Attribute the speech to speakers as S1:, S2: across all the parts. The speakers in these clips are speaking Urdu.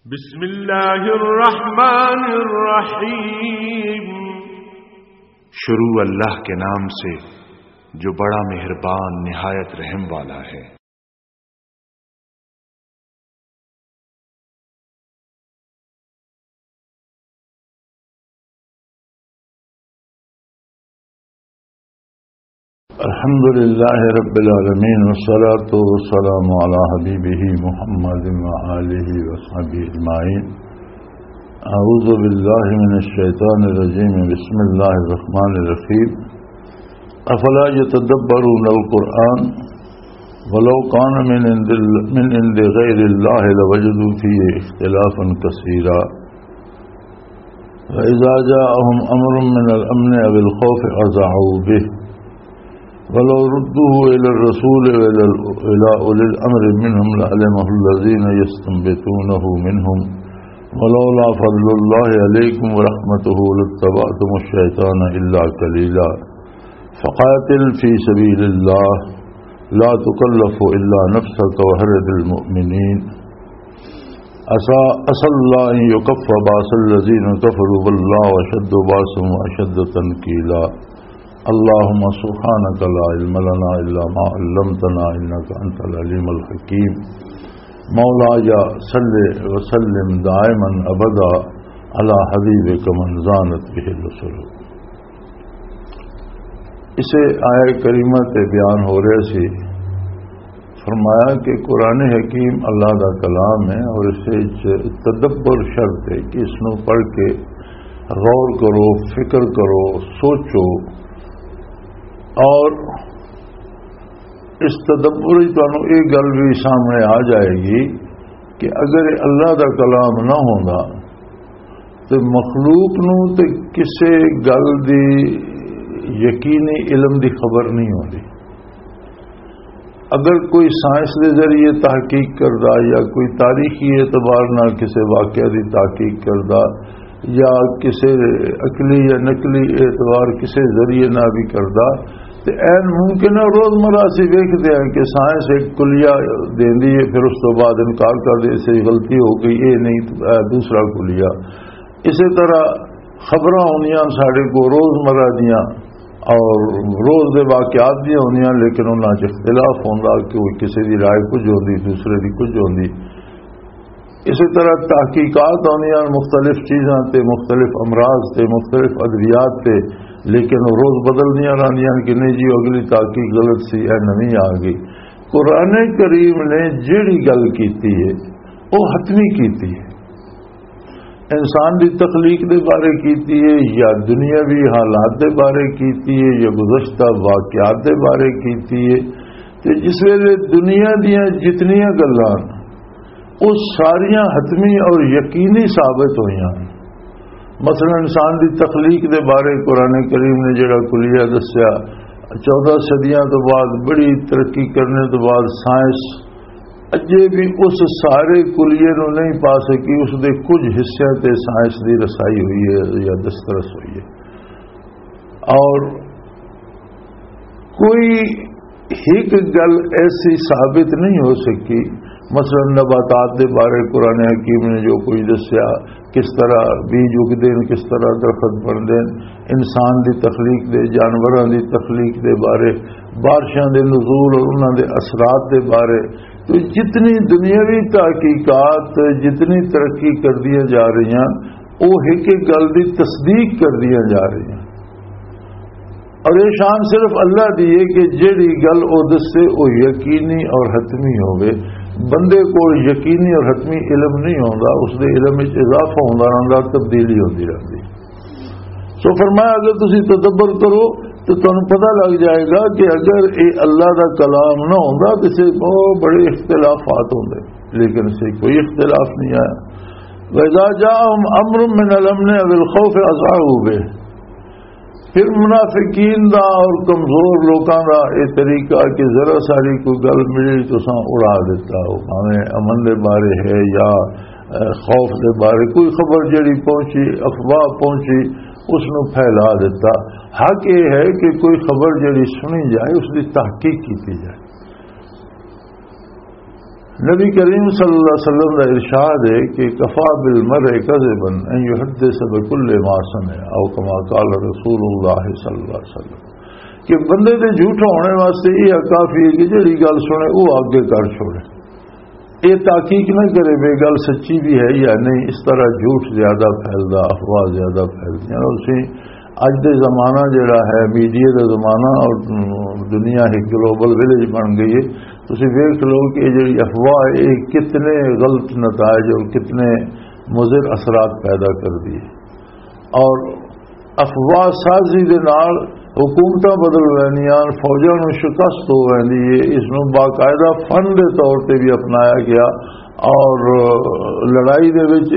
S1: بسم اللہ الرحمن الرحیم،
S2: شروع اللہ کے نام سے جو بڑا مہربان نہایت رحم والا ہے۔
S3: الحمد للہ رب العالمین والصلاة والسلام علی حبیبہ محمد وآلہ وصحبہ اجمعین۔ اعوذ باللہ من الشیطان الرجیم، بسم اللہ الرحمن الرحیم۔ افلا یتدبرون القرآن ولو کان من عند غیر اللہ لوجدوا فیہ اختلافا کثیرا وإذا جاءهم امر من الامن او الخوف اذاعوا به ولو ردوه إلى الرسول وإلى أولي الأمر منهم لعلمه الذين يستنبطونه منهم ولولا فضل الله عليكم ورحمته لاتبعتم الشيطان إلا قليلا فقاتل في سبيل الله لا تكلف إلا نفسك وحرض المؤمنين عسى الله أن يكف بأس الذين كفروا والله أشد بأسا وأشد تنكيلا اللهم سبحانك لا علم لنا إلا ما علمتنا إنك أنت العليم الحكيم مولاي صل وسلم دائما أبدا على حبيبك من زانت به الرسل۔ اسے آیہ کریمہ تے بیان ہو رہے سی، فرمایا کہ قرآن حکیم اللہ دا کلام ہے اور اسے تدبر شرط ہے کہ اس نو پڑھ کے غور کرو، فکر کرو، سوچو، اور اس تدبر تمہیں یہ گل بھی سامنے آ جائے گی کہ اگر اللہ دا کلام نہ ہوندا تو مخلوق نو تے کسے گل دی یقینی علم دی خبر نہیں ہوندی۔ اگر کوئی سائنس دے ذریعے تحقیق کردہ یا کوئی تاریخی اعتبار نہ کسی واقعہ دی تحقیق کردہ یا کسی عقلی یا نقلی اعتبار کسی ذریعے نہ بھی کردہ تو این ممکن ہے روزمرہ سے دیکھتے ہیں کہ سائنس ایک کلیہ دیندی ہے، پھر اس تو بعد انکار کر دے سے غلطی ہو گئی، یہ نہیں دوسرا کلیہ۔ اسی طرح خبراں ہونیاں ساڑھے کو روزمرہ دیاں اور روز دے واقعات دیاں ہونیاں، لیکن انہاں چ اختلاف ہوندا کہ وہ کسی دی رائے کچھ ہوندی دوسرے دی کچھ ہوندی۔ اسی طرح تحقیقات ہونیاں مختلف چیزاں تے، مختلف امراض تے، مختلف ادویات تے، لیکن وہ روز بدلنیاں رہنیاں کہ نہیں جی اگلی تحقیق غلط سی، اے نویں آ گئی۔ قرآن کریم نے جیڑی گل کیتی ہے وہ حتمی کیتی ہے، انسان دی تخلیق دے بارے کیتی ہے یا دنیاوی حالات دے بارے کیتی ہے یا گزشتہ واقعات دے بارے کیتی ہے۔ تو جس ویلے دنیا دیاں جتنیاں گلاں وہ ساریاں حتمی اور یقینی ثابت ہوئیاں۔ مثلا انسان دی تخلیق دے بارے قرآن کریم نے جڑا کلیہ دسیا، 14 صدیاں تو بعد بڑی ترقی کرنے تو بعد سائنس اجے بھی اس سارے کلیے نو نہیں پا سکی، اس دے کچھ حصے تے سائنس دی رسائی ہوئی ہے یا دسترس ہوئی ہے، اور کوئی ایک گل ایسی ثابت نہیں ہو سکی۔ مثلا نباتات دے بارے قرآن حکیم نے جو کوئی دسیا، کس طرح بیج اگدے، کس طرح درخت بنتے، انسان دی تخلیق دے، جانوراں دی تخلیق دے بارے، بارشاں دے نزول اور انہاں دے اثرات دے بارے، تو جتنی دنیاوی تحقیقات جتنی ترقی کر دیا جا رہی ہیں وہ ایک ایک گل دی تصدیق کر دیا جا رہی ہیں، اور یہ شان صرف اللہ دی ہے کہ جیڑی گل او دسے وہ یقینی اور حتمی ہوئے۔ بندے کو یقینی اور حتمی علم نہیں ہوتا، اس دے علم وچ اضافہ ہوتا رہتا، تبدیلی ہوتی رہتی۔ سو فرمایا اگر تسی تدبر کرو تو تمہیں پتہ لگ جائے گا کہ اگر یہ اللہ دا کلام نہ ہوتا تو اسے بہت بڑے اختلافات ہوندے، لیکن اسے کوئی اختلاف نہیں آیا۔ وَإِذَا جَاءَهُمْ أَمْرٌ مِّنَ الْأَمْنِ أَوِ الْخَوْفِ أَذَاعُوا بِهِ۔ پھر منافقین دا اور کمزور لوکاں دا یہ طریقہ کہ ذرا ساری کوئی گل ملی تو ساں اڑا دیتا ہو، ہمیں امن دے بارے ہے یا خوف دے بارے کوئی خبر جڑی پہنچی، افواہ پہنچی، اس نو پھیلا دیتا۔ حق یہ ہے کہ کوئی خبر جڑی سنی جائے اس کی تحقیق کی جائے، نبی کریم صلی اللہ علیہ وسلم کا ارشاد ہے کہ کفا بالمرء کذبا ان یحدث بکل ما سمع او کما قال رسول اللہ صلی اللہ علیہ وسلم کہ بندے دے جھوٹا ہونے واسطے یہ کافی ہے کہ جڑی گل سنے وہ آگے کر چھوڑے، یہ تحقیق نہ کرے بے گل سچی بھی ہے یا نہیں. اس طرح جھوٹ زیادہ پھیلدا، افواہ زیادہ پھیلدیاں. اسی اج دے زمانہ جڑا ہے میڈیا کا زمانہ اور دنیا ایک گلوبل ولیج بن گئی ہے. تسی دیکھ لو کہ یہ جڑی افواہ ہے کتنے غلط نتائج اور کتنے مضر اثرات پیدا کر دیے، اور افواہ سازی دے نال حکومتاں بدل وینیاں، فوجاں نوں شکست ہو ویندی ہے. اس نوں باقاعدہ فن دے طور تے بھی اپنایا گیا اور لڑائی دے وچ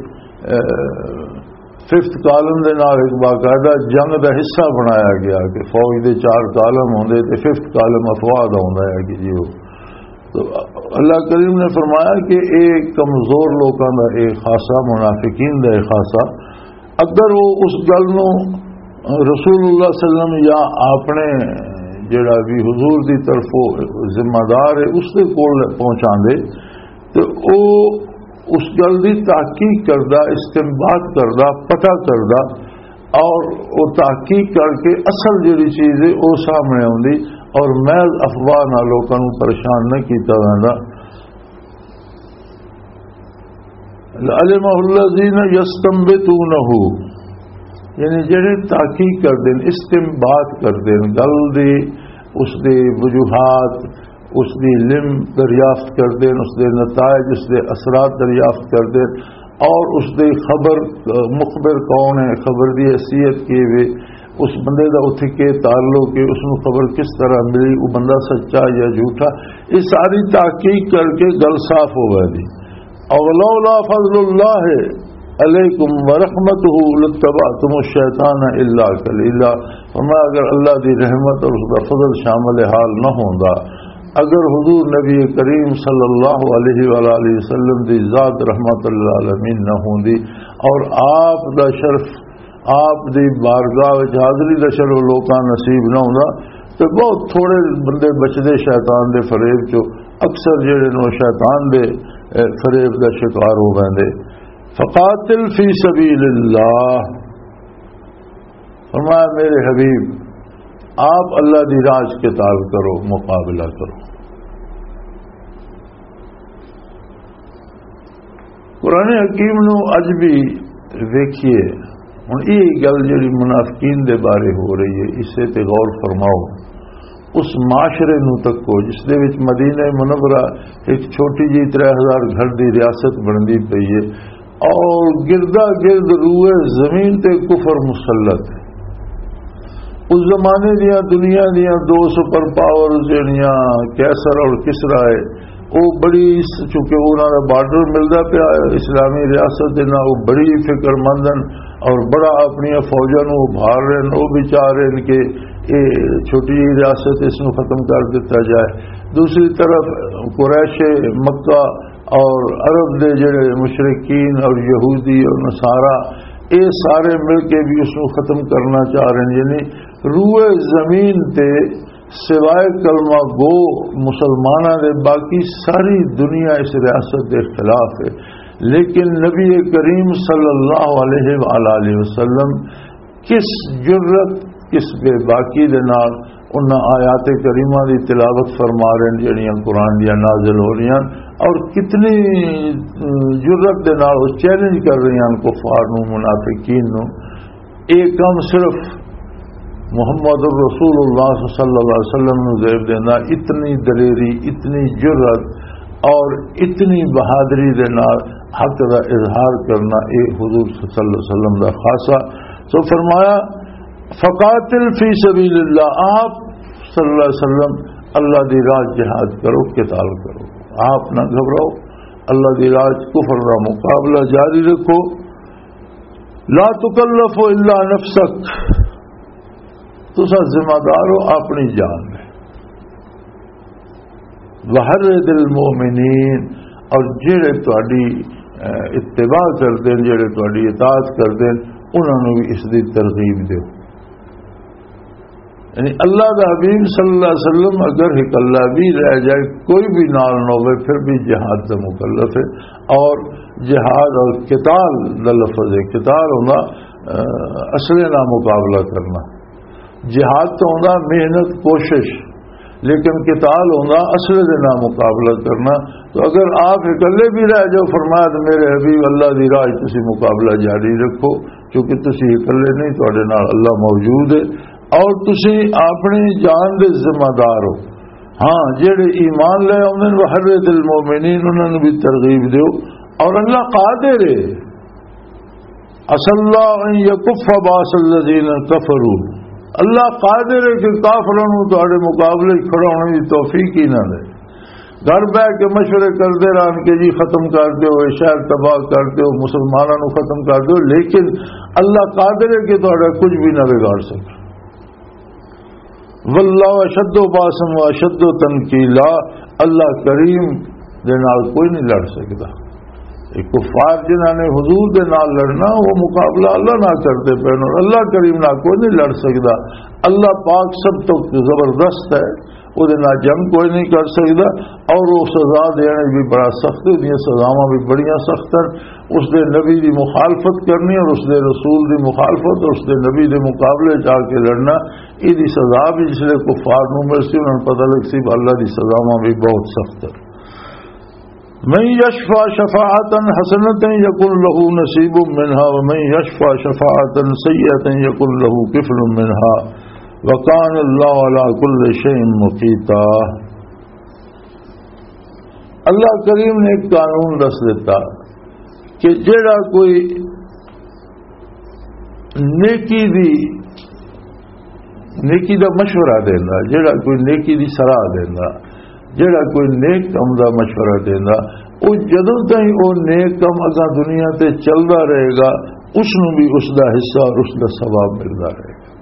S3: ففتھ کالم دے نال ایک باقاعدہ جنگ دا حصہ بنایا گیا کہ فوج دے 4 کالم ہوندے تے ففتھ کالم افواہ دا ہوندا ہے کہ جی. تو اللہ کریم نے فرمایا کہ ایک کمزور لوگوں کا ایک خاصا، منافقین کا ایک خاصا، اگر وہ اس گل نو رسول اللہ صلی اللہ علیہ وسلم یا اپنے جڑا بھی حضور دی طرف ذمہ دار ہے اس دے کول پہنچا دے تو وہ اس گل دی تحقیق کردہ، استنباط کردہ، پتہ کردہ اور وہ تحقیق کر کے اصل جڑی چیز ہے وہ سامنے آتی اور محض افواہ نہ لوگوں کو پریشان نہ کیتا جاتا. علمہ الذین یستنبطونہ، یعنی جڑے تحقیق کر دیں، استنباط کر دیں گل دی، اس دی وجوہات، اس دی علم دریافت کر دیں، اس دے نتائج، اس دے اثرات دریافت کر دیں، اور اس دی خبر، مخبر کون ہے، خبر دی حیثیت کی ہوئے، اس بندے دا اتھے کے تعلق ہے، اس میں خبر کس طرح ملی، وہ بندہ سچا یا جھوٹا، یہ ساری تحقیق کر کے گل صاف ہو گئی. اولولا فضل اللہ علیکم ورحمتہ لاتبعتم الشیطان الا قلیلا. فرمایا اگر اللہ دی رحمت اور اس کا فضل شامل حال نہ ہوندا، اگر حضور نبی کریم صلی اللہ علیہ وآلہ وسلم دی ذات رحمت اللہ العالمین نہ ہوندی اور آپ دا شرف، آپ دی بارگاہ وچ حاضری دا شرف لوکاں نصیب نہ ہوندا تو بہت تھوڑے بندے بچدے شیطان دے فریب چو. اکثر جڑے نو شیطان دے فریب دا شکار ہو گئے. فقاتل فی سبیل اللہ، فرمایا میرے حبیب آپ اللہ دی راہ قتال کرو، مقابلہ کرو. قرآن حکیم نو اج بھی ویکھیے، ہوں یہ گل جڑی منافقین دے بارے ہو رہی ہے اسے تے غور فرماؤ. اس معاشرے نو تکو جس دے وچ مدینہ منورہ ایک چھوٹی جی 3000 گھر دی ریاست بنتی پئی ہے اور گردا گرد روئے زمین تے کفر مسلط ہے. اس زمانے دیا دنیا دیا 2 سپر پاور جہاں کیسر اور کسرا ہے وہ بڑی، چونکہ انہوں کا بارڈر ملتا پیا اسلامی ریاست دے نال، وہ بڑی فکر مند اور بڑا اپنی فوجوں کو ابھار رہے ہیں. وہ بھی چاہ رہے ہیں کہ یہ چھوٹی ریاست اس کو ختم کر دیتا جائے. دوسری طرف قریش مکہ اور عرب دے جڑے مشرکین اور یہودی اور نصارا یہ سارے مل کے بھی اس کو ختم کرنا چاہ رہے ہیں. یعنی روئے زمین تے سوائے کلمہ گو مسلمانوں دے باقی ساری دنیا اس ریاست کے خلاف ہے. لیکن نبی کریم صلی اللہ علیہ وآلہ وسلم کس جرت، کس بے باکی دے نال ان آیات کریمہ دی تلاوت فرما رہے ہیں جڑیاں قرآن دیا نازل ہو رہی ہیں، اور کتنی جرت دے نال وہ چیلنج کر رہی ہیں کفار نو، منافقین نو. ایک کم صرف محمد الرسول اللہ صلی اللہ علیہ وسلم نو زیب دینا، اتنی دلیری، اتنی جرت اور اتنی بہادری دے نال حق دا اظہار کرنا اے حضور صلی اللہ علیہ وسلم دا خاصا. تو فرمایا فقاتل فی سبیل اللہ، آپ صلی اللہ علیہ وسلم اللہ دی راہ جہاد کرو، قتال کرو، آپ نہ گھبراؤ، اللہ دی راہ کفر کا مقابلہ جاری رکھو. لا تکلف الا نفسک، تسا ذمہ دار ہو اپنی جان میں. وحرد المؤمنین، اور جڑے تہاڈی اتباع کرتے ہیں، جڑے تہاڈی اطاعت کرتے ہیں، انہوں نے بھی اس دی ترغیب دیو. یعنی اللہ دا حبیب صلی اللہ علیہ وسلم اگر ہکلا بھی رہ جائے کوئی بھی نال نہ ہوئے پھر بھی جہاد دا مکلف ہے. اور جہاد اور قتال دا لفظ ہے. قتال ہونا اصل نہ مقابلہ کرنا. جہاد تو ہونا محنت کوشش، لیکن قتال ہونا اصل نہ مقابلہ کرنا. تو اگر آپ اکلے بھی رہ جاؤ، فرمایا میرے حبیب اللہ دی راہ تسی مقابلہ جاری رکھو، کیونکہ تسی اکلے نہیں، تواڈے نال اللہ موجود ہے اور تسی اپنی جان دے ذمہ دار ہو. ہاں جڑے ایمان لے آؤندے نے وحرد المؤمنین انہاں نوں بھی ترغیب دیو. اور اللہ قادر ہے، عسى اللہ ان یکف باس الذین کفروا، اللہ قادر ہے کہ کافروں کو تواڈے مقابلے کھڑا ہونے کی توفیق ہی نہ دے. گھر بہ کے مشورے کرتے رہن کہ جی ختم کر دو، شہر تباہ کر دو، مسلمانوں کو ختم کر دو، لیکن اللہ قادر ہے کہ تواڈا کچھ بھی نہ بگاڑ سکے. واللہ اشد باسم و اشد تنکیلا، اللہ کریم دے نال کوئی نہیں لڑ سکتا. ایک کفار جنہوں نے حضور دے نال لڑنا وہ مقابلہ اللہ نہ کرتے پہ، اور اللہ کریم نہ کوئی نہیں لڑ سکتا. اللہ پاک سب تو زبردست ہے، وہ جنگ کوئی نہیں کر سکتا. اور وہ سزا دینے بھی بڑا سخت ہے، یہ سزاواں بھی بڑیاں سخت ہیں. اس دے نبی دی مخالفت کرنی اور اس دے رسول دی مخالفت اور اس دے نبی دے مقابلے جا کے لڑنا، یہ دی سزا بھی جس لئے کفار نو مل سی انہوں نے پتہ لگ سی اللہ دی سزاواں بھی بہت سخت ہے. من یشفع شفاعتا حسنتا یکن له نصیب منها ومن یشفع شفاعتا سیئتا یکن له کفل منها وکان اللہ علی کل شیء مقیتا. اللہ کریم نے ایک قانون رس دیتا کہ جڑا کوئی نیکی دا مشورہ دینا، جڑا کوئی نیکی دی صلاح دینا، جڑا کوئی نیک کم دا مشورہ دینا، وہ جدوں تائیں وہ نیک کم اگاں دنیا تے چلدا رہے گا اس نو بھی اس دا حصہ اور اس دا ثواب ملدا رہے گا.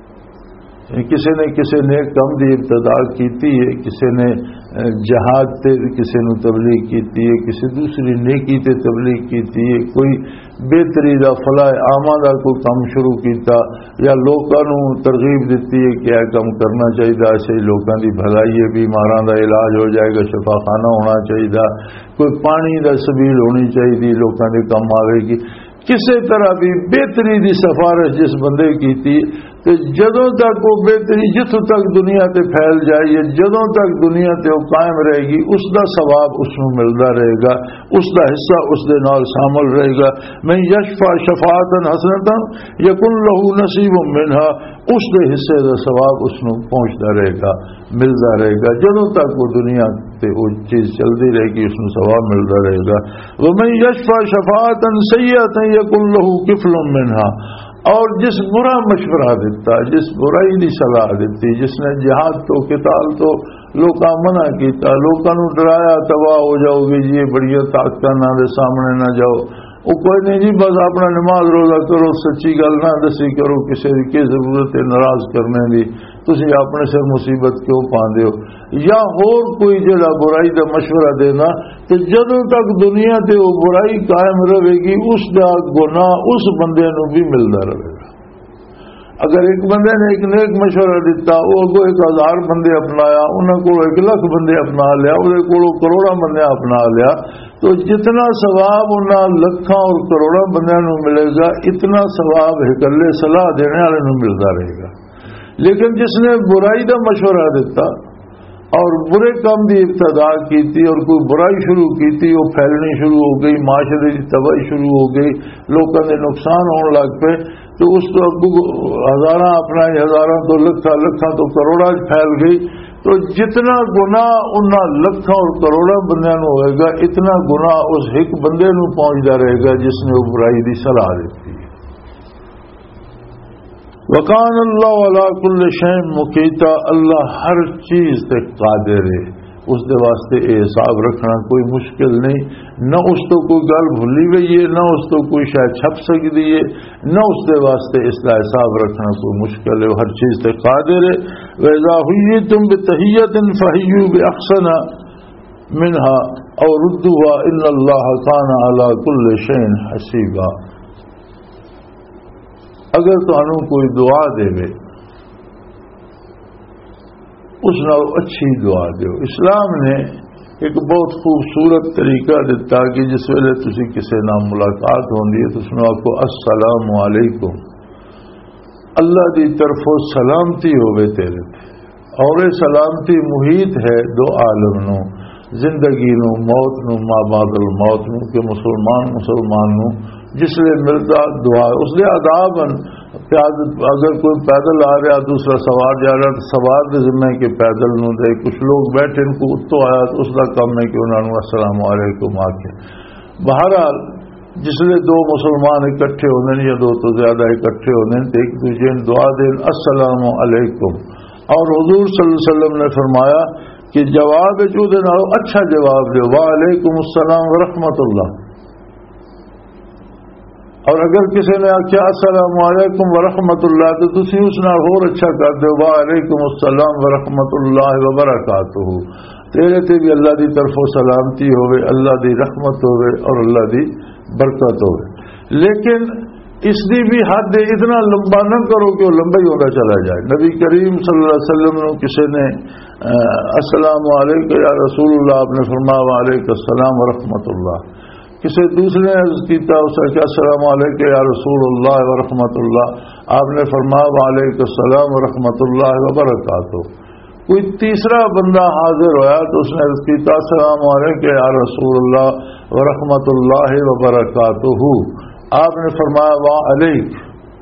S3: کسی نے کسی نیک کم دی ابتدا کیتی ہے، کسی نے جہاد تے کسی نے تبلیغ کیتی ہے، کسی دوسری نیکی تے تبلیغ کیتی ہے، کوئی بہتری دا فلاح عامہ دا کوئی کام شروع کیتا یا لوکاں نوں ترغیب دیتی ہے کہ یہ کام کرنا چاہیے، ایسے لوکاں دی بھلائی ہے، بیماراں دا علاج ہو جائے گا، شفا خانہ ہونا چاہیے، کوئی پانی دا سبیل ہونی چاہیے، لوکاں دے کم آوے گی. کسی طرح بھی بہتری دی سفارش جس بندے کی تھی کہ جدوں تک وہ بہتری جتوں تک دنیا تے پھیل جائے، جدوں تک دنیا تے وہ قائم رہے گی، اس دا ثواب اس کو ملتا رہے گا، اس دا حصہ اس دے نال شامل رہے گا. من یشفع شفاعتا حسنتا یکن له نصیب منها، اس دے حصے دا ثواب اس کو پہنچتا رہے گا، ملتا رہے گا. جدوں تک وہ دنیا تے وہ چیز چلتی رہے گی اس کو ثواب ملتا رہے گا. ومن یشفع شفاعتا سیئتا یکن له کفل منها، اور جس برا مشورہ دیتا، جس برائی دی صلاح دیتی، جس نے جہاد تو قتال تو لوکاں منع کیتا، لوکاں نوں ڈرایا تباہ ہو جاؤ گے جی بڑی طاقتاں نہ دے سامنے نہ جاؤ، وہ کوئی نہیں جی بس اپنا نماز روزہ کرو، سچی گل نہ دسی کرو، کسی کی ضرورت ہے ناراض کرنے دی، تسی اپنے سے مصیبت کیوں پاندے ہو، یا اور کوئی جڑا برائی دا مشورہ دینا، تو جدوں تک دنیا تے وہ برائی قائم رہے گی اس دا گناہ اس بندے نو بھی ملتا رہے گا. اگر ایک بندے نے ایک نیک مشورہ دیتا، وہ اگوں 1000 بندے اپنایا، انہوں کو 1 لاکھ بندے اپنا لیا، وہ کو کروڑا بندے اپنا لیا، تو جتنا ثواب انہاں لکھاں اور کروڑا بندیاں نو ملے گا اتنا ثواب اکلے صلاح دینے والے نو ملتا رہے گا. لیکن جس نے برائی دا مشورہ دیتا اور برے کام دی ابتدا کی تھی اور کوئی برائی شروع کی تھی، وہ پھیلنی شروع ہو گئی، معاشرے کی تباہی شروع ہو گئی، لوگوں کے نقصان ہونے لگ پے، تو اس کو ہزاراں اپنا ہزاراں تو لکھاں تو کروڑاں پھیل گئی. تو جتنا گناہ انہاں لکھاں اور کروڑاں بندیاں نو ہوئے گا، اتنا گناہ اس ایک بندے نو پہنچتا رہے گا جس نے وہ برائی دی صلاح دیتی. وکان اللہ علی کل شیء مقیتا، اللہ ہر چیز تے قادر ہے، اس دے واسطے حساب رکھنا کوئی مشکل نہیں، نہ اس تو کوئی گل بھلی گئی ہے، نہ اس تو کوئی شاید چھپ سکتی ہے، نہ اس دے واسطے اس کا حساب رکھنا کوئی مشکل ہے، ہر چیز تے قادر ہے. وَإِذَا حُيِّيتُم بِتَحِيَّةٍ فَحِيُّوا بِأَحْسَنَ مِنْهَا أَوْ رُدُّوهَا إِنَّ اللَّهَ كَانَ عَلَى كُلِّ شَيْءٍ حَسِيبًا. اگر تانوں کوئی دعا دے اس نال اچھی دعا دیو. اسلام نے ایک بہت خوبصورت طریقہ دیتا کہ جس ویلے تسی کسی نال ملاقات ہوندی ہے تو اس نوں آکھو السلام علیکم. اللہ دی طرفوں سلامتی ہوئے تیرے تے. اور یہ سلامتی محیط ہے دو عالم نو، زندگی نو، موت نو، ما بعد الموت نو، کہ مسلمان نو جس لئے ملتا دعا اس لئے عذابن. اگر کوئی پیدل آ رہا دوسرا سوار جا رہا تو سوار کے ذمہ کہ پیدل نو دے. کچھ لوگ بیٹھے ان کو اتو آیا تو اس کا کم ہے کہ انہوں نے السلام علیکم آکے. بہرحال جس لئے دو مسلمان اکٹھے ہونے یا دو تو زیادہ اکٹھے ہونے تو ایک دوسرے دعا دیں السلام علیکم. اور حضور صلی اللہ علیہ وسلم نے فرمایا کہ جواب جو دینا اچھا جواب دے وعلیکم السلام ورحمۃ اللہ. اور اگر کسی نے آخیا السلام علیکم ورحمۃ اللہ تو تسی اس نال اور اچھا کر دو وعلیکم السلام ورحمۃ اللہ وبرکاتہ. تیرے تے بھی اللہ دی طرفوں سلامتی ہوئے، اللہ دی رحمت ہوئے اور اللہ دی برکت ہوئے. لیکن اس دی بھی حد اتنا لمبا نہ کرو کہ وہ لمبا ہی ہوتا چلا جائے. نبی کریم صلی اللہ علیہ وسلم نے کسی نے السلام علیکم یا رسول اللہ آپ نے فرمایا وعلیکم السلام ورحمۃ اللہ. کسی دوسرے نے عرض کیتا اس نے کہا السلام علیکم یا رسول اللہ ورحمۃ اللہ. آپ نے فرمایا وعلیکم السلام ورحمۃ اللہ وبرکاتہ. کوئی تیسرا بندہ حاضر ہوا تو اس نے عرض کیتا السلام علیکم یا رسول اللہ ورحمۃ اللہ وبرکاتہ. آپ نے فرمایا وعلیک.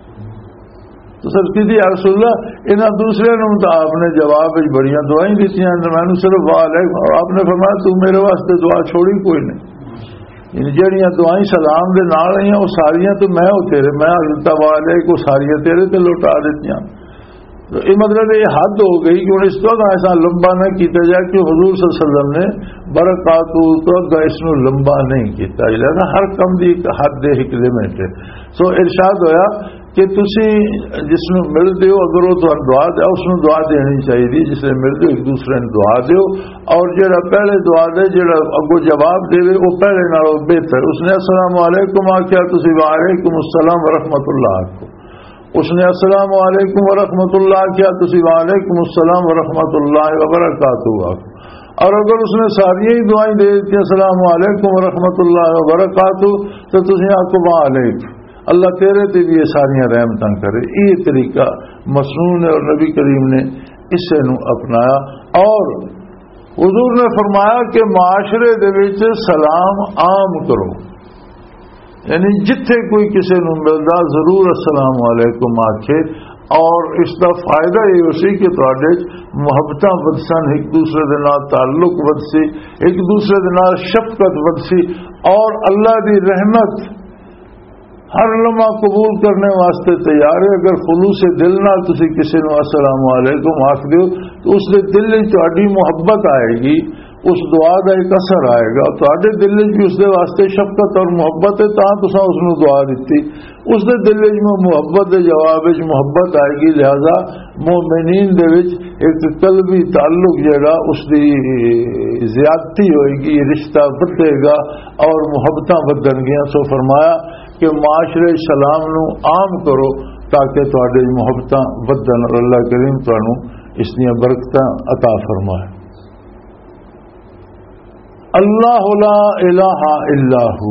S3: تو سر کی یا رسول اللہ انہاں دوسرے نے تو آپ نے جواب بڑیاں دعائیں دیتی ہیں میں نے صرف وعلیک. اور آپ نے فرمایا تو میرے واسطے دعا چھوڑی کوئی نہیں. یعنی جہاں دعائیں سلام دے نال رہی ہیں وہ ساریاں تو میں ہو تیرے میں حضرت وعلیک وہ ساریاں تیرے تے لوٹا دیتی ہیں. تو یہ مطلب یہ حد ہو گئی کہ اس وقت ایسا لمبا نہ کیتا جائے کہ حضور صلی اللہ علیہ وسلم نے برکاتہ تو اس کو لمبا نہیں کیتا جائے. ہر کم دی حد دے ایک لمٹ ہے. سو ارشاد ہویا کہ تسی جس نے ملتے ہو اگر وہ تو دعا دے اس نے دعا دینی چاہیے. جس نے ملتے ہو ایک دوسرے نے دعا دیو اور جڑا پہلے دعا دے جڑا اگو جواب دے وہ پہلے نالوں بہتر. اس نے السلام علیکم آخیا تسی وعلیکم السلام ورحمۃ اللہ آخو. اس نے السلام علیکم ورحمۃ اللہ کیا تسی وعلیکم السلام ورحمۃ اللہ وبرکاتہ آخو. اور اگر اس نے ساری ہی دعائیں دے دیتی السلام علیکم ورحمۃ اللہ وبرکاتہ تو تسی آخو وعلیکم اللہ تیرے تے بھی یہ ساری رحمتاں کرے. یہ طریقہ مسنون ہے اور نبی کریم نے اسے نو اپنایا. اور حضور نے فرمایا کہ معاشرے دے وچ سلام عام کرو. یعنی جتھے کوئی کسی نو ملدا ضرور السلام علیکم آکھے. اور اس کا فائدہ یہ اسی کہ تواڈے محبتاں ودسن، ایک دوسرے دے نال تعلق ودسی، ایک دوسرے دے نال شفقت ودسی. اور اللہ دی رحمت ہر لمحہ قبول کرنے واسطے تیار ہے. اگر خلوص دل نال تسی کسی نو السلام علیکم آکھ دیو تو اس دے دل وچ تہاڈی محبت آئے گی، اس دعا کا ایک اثر آئے گا. تہاڈے دل وچ بھی اس دے واسطے شفقت اور محبت ہے تاں تساں اس نو دعا دتی. اس دے دل وچ محبت دے جواب وچ محبت آئے گی. لہذا مومنین دے وچ ایک قلبی تعلق جڑا اس دی زیادتی ہوئے گی، رشتہ بدے گا اور محبتاں بدن گیاں. سو فرمایا کہ معاشرے سلام نو عام کرو تاکہ تہاڈے محبتاں بدن اور اللہ کریم تانوں اس دی برکتاں عطا فرمائے. اللہ لا الہ الا ہو.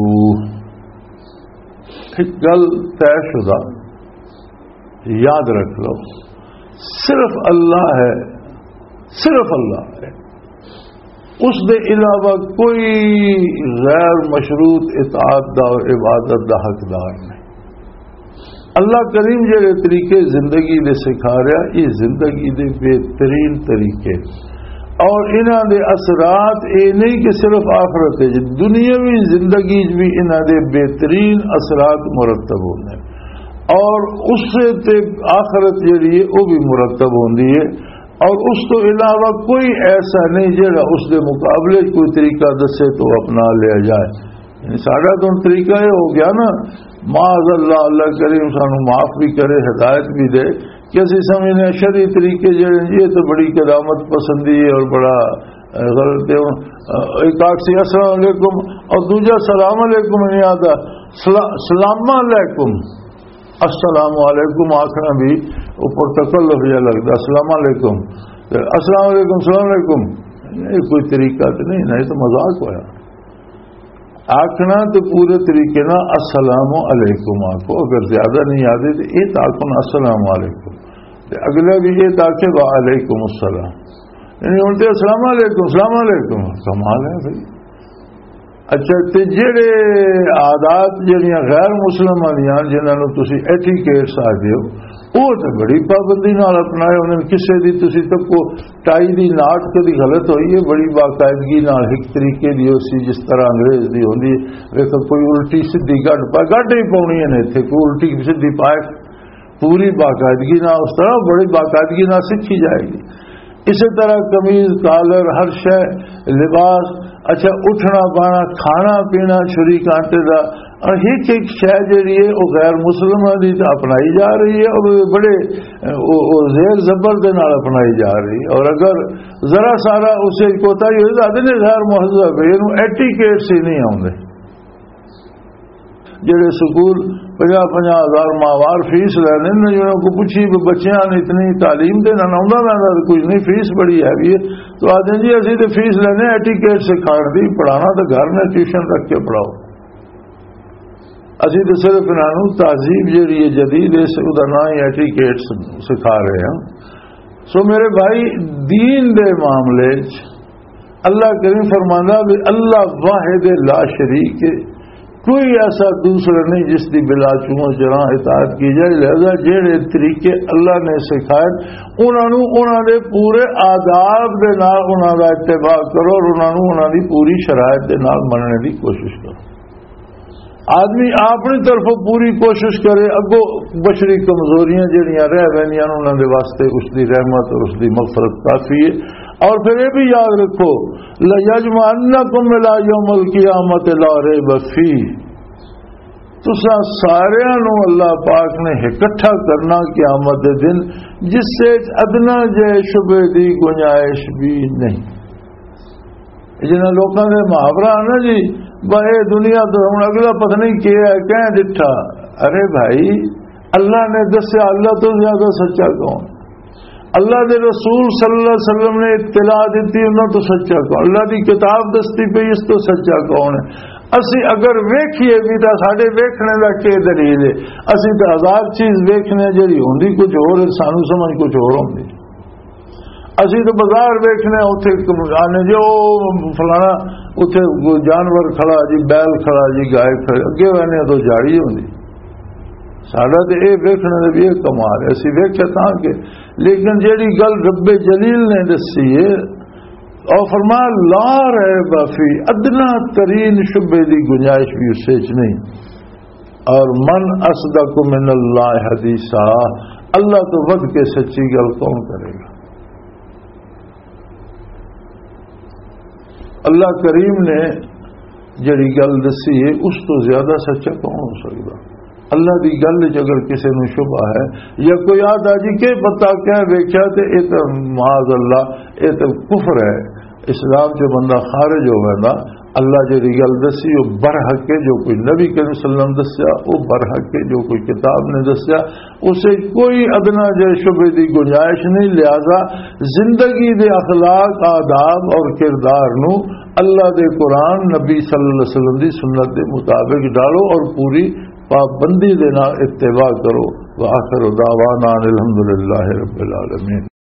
S3: ایک گل طے شدہ یاد رکھ لو، صرف اللہ ہے، صرف اللہ ہے. اس دے علاوہ کوئی غیر مشروط اطاعت دا اور عبادت دا حقدار نہیں. اللہ کریم جڑے طریقے زندگی دے سکھا رہا یہ زندگی دے بہترین طریقے اور انہاں دے اثرات یہ نہیں کہ صرف آخرت ہے، دنیاوی زندگی بھی انہاں دے بہترین اثرات مرتب ہونے اور اس سے تے آخرت جڑی ہے وہ بھی مرتب ہوندی ہے. اور اس تو علاوہ کوئی ایسا نہیں جڑا اس دے مقابلے کوئی طریقہ دسے تو اپنا لیا جائے. یعنی ساڈا تو طریقہ یہ ہو گیا نا معاذ اللہ، اللہ کریم سانو معاف بھی کرے ہدایت بھی دے کہ اسی سمجھنے شرعی طریقے جڑے یہ تو بڑی قدامت پسندی ہے اور بڑا غلط ہے. ایک آخسی السلام علیکم اور دوجا سلام علیکم نہیں آتا، سلام علیکم. السلام علیکم آخنا بھی اوپر تکلف یہ لگتا. السلام علیکم السلام علیکم السلام علیکم یہ کوئی طریقہ تو نہیں نا، یہ تو مذاق ہوا آخنا تو پورے طریقے نا السلام علیکم آخو، اگر زیادہ نہیں آتے تو یہ آخو نا السلام علیکم، اگلا بھی یہ تاکہ وعلیکم السلام، یعنی الٹے السلام علیکم السلام علیکم، کمال ہے بھائی۔ اچھا تے جڑے عادات جڑیاں غیر مسلم والیاں جنہاں نوں تسی ایٹیکیٹس آکھدے ہو، وہ تو بڑی پابندی نال اپنائے، انہوں نے کسے دی تسی تکو ٹائی دی ناٹ کدی غلط ہوئی ہے، بڑی باقاعدگی نال ایک طریقے دی اسی جس طرح انگریز دی ہوندی ہے، ویکھو کوئی الٹی سیدھی گڈ پا گڈ ہی پاونی ہے ایتھے، کوئی الٹی سیدھی پائے پوری باقاعدگی نال، اس طرح بڑی باقاعدگی نال سیکھی جائے گی۔ اسی طرح قمیض کالر ہر شے لباس، اچھا اٹھنا بانا کھانا پینا چھری کانٹے دا، اور ایک ایک شے جڑی ہے وہ غیر مسلماں دی اپنائی جا رہی ہے، اور بڑے زیر زبر دے نال اپنائی جا رہی ہے، اور اگر ذرا سارا اسے کوتاہی ہوئی تو آدھے غیر مہذب ہے، یہ ایٹیکیٹس ہی نہیں آتے۔ جڑے سکول 50,000 ماہوار فیس لینے جنہوں کو پوچھی بچیاں نے اتنی تعلیم دینا آتا میں کچھ نہیں، فیس بڑی ہے تو آتے ہیں جی اسی تو فیس لینے ایٹیکیٹ سکھاڑ دی، پڑھانا تو گھر میں ٹیوشن رکھ کے پڑھاؤ، اسی تو صرف انہوں تہذیب جیڑی ہے جدید اس ادھر نہ ہی ایٹیکیٹ سکھا رہے ہیں۔ سو میرے بھائی دین دے معاملے اللہ کریم فرمانا بھی اللہ واحد لا شریک ہے، کوئی ایسا دوسرا نہیں جس کی بلا چوں چراں اطاعت کی جائے، لہذا جہے طریقے اللہ نے سکھائے انہوں نے پورے آداب دے نال انہوں کا اتباع کرو، اور انہوں کی پوری شرائط دے نال مننے کی کوشش کرو۔ آدمی اپنی طرف پوری کوشش کرے، اگو بشری کمزوریاں جہاں رہ رہی انہوں نے واسطے اس کی رحمت اور اس کی مغفرت کافی ہے۔ اور پھر یہ بھی یاد رکھو لَيَجْمَعَنَّكُمْ إِلَىٰ يَوْمِ الْقِيَامَةِ لَا رَيْبَ فِيهِ، تساں سارے نو اللہ پاک نے اکٹھا کرنا قیامت دے دن، جس سے ادنا جے شبے دی گنجائش بھی نہیں۔ جنہاں لوکاں دے محاورہ نا جی بھائی دنیا تو ہوں اگلا پتہ نہیں کیا ہے کہیں ڈٹھا، ارے بھائی اللہ نے دسیا، اللہ تو زیادہ سچا کون؟ اللہ دے رسول صلی اللہ علیہ وسلم نے اطلاع دیتی انہوں تو سچا کون؟ اللہ دی کتاب دستی پہ اس تو سچا کون ہے؟ اسی اگر ویکھیے بھی تو ساڈے ویکھنے دا کی دلیل ہے؟ اسی تو ہزار چیز ویکھنے جڑی ہوندی کچھ اور سانو سمجھ کچھ اور ہوندی۔ اسی تو بازار ویکھنے اوتھے آنے جو فلانا اوتھے جانور کھڑا جی، بیل کھڑا جی، گائے کھڑی، اگے وینے تو جاڑی ہوندی۔ ساڈا تو یہ ویکھنے کا بھی یہ کمال ہے، اسی ویکھیا تھا کہ لیکن جیڑی گل رب جلیل نے دسی ہے اور فرمایا لا ریب فی، ادنا ترین شبے دی گنجائش بھی اس سے نہیں۔ اور من اصدق من اللہ حدیثا، اللہ تو ود کے سچی گل کون کرے گا؟ اللہ کریم نے جڑی گل دسی ہے اس تو زیادہ سچا کون ہو سکتا؟ اللہ دی گل اگر کسی نو شبہ ہے یا کوئی آدھا جی کہ پتا کیا ویکھیا تے اے تے معاذ اللہ اے تے کفر ہے، اسلام جو بندہ خارج ہو گیا، اللہ جی گل دسی وہ برحق ہے، جو کوئی نبی کریم صلی اللہ علیہ وسلم دسیا وہ برحق ہے، جو کوئی کتاب نے دسیا اسے کوئی ادنا جے شبے دی گنجائش نہیں۔ لہذا زندگی دے اخلاق آداب اور کردار نو اللہ دے قرآن نبی صلی اللہ علیہ وسلم دی سنت دے مطابق ڈالو اور پوری پابندی دینا اتباع کرو۔ وآخر دعوانا الحمدللہ رب العالمین۔